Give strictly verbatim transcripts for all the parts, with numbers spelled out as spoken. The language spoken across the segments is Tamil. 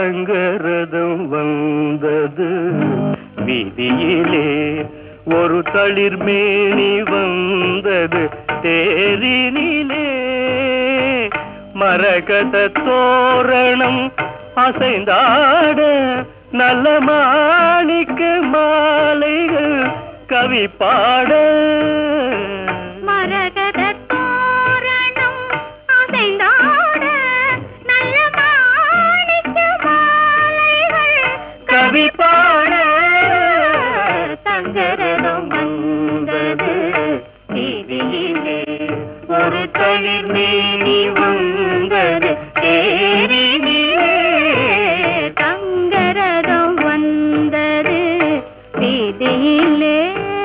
தங்கரதம் வந்தது வீதியிலே, ஒரு தளிர்மேனி வந்தது தேரினிலே. மரகத தோரணம் அசைந்தாட, நல்ல மாணிக்க மாலைகள் கவி பாட. மரகத தோரணம் அசைந்தாட, நல்ல மாணிக்க மாலைகள் கவி பாட. தங்கரதம் வந்தது வீதியிலே, ஒரு தளிர்மேனி வந்தது தேரினிலே. தங்கரதம் வந்தது வீதியிலே.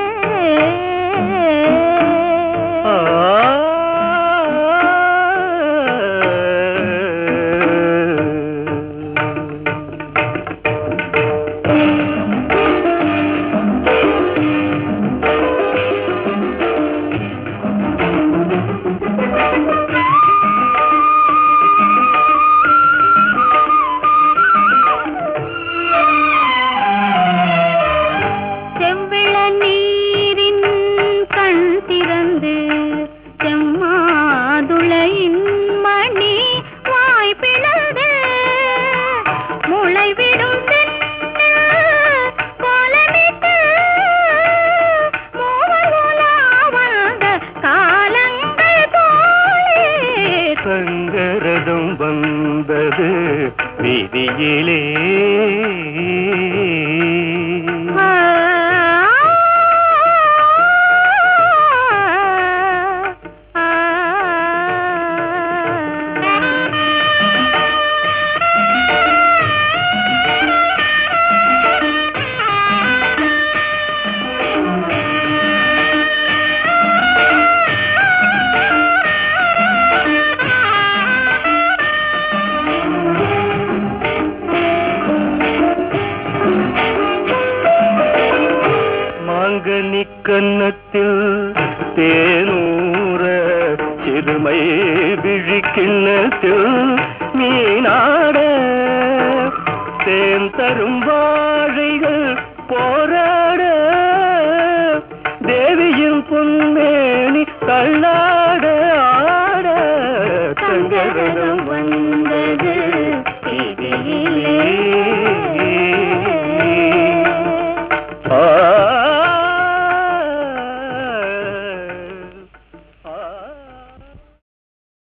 தங்கரதம் வந்தது வீதியிலே. மாங்கனி கன்னத்தில் தேனூர, சிறுமை விழிக்கிண்ணத்தில் மீனாட. தேன் தரும் வாழைகள் போராட, தேவியின் பொன்மேனி தள்ளாட ஆட. தங்கரதம்